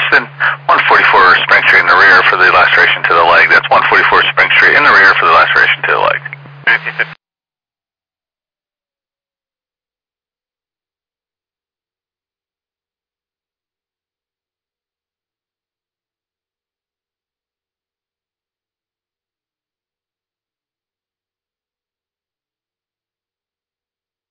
then 144 Spring Street in the rear for the laceration to the leg. That's 144 Spring Street in the rear for the laceration to the leg.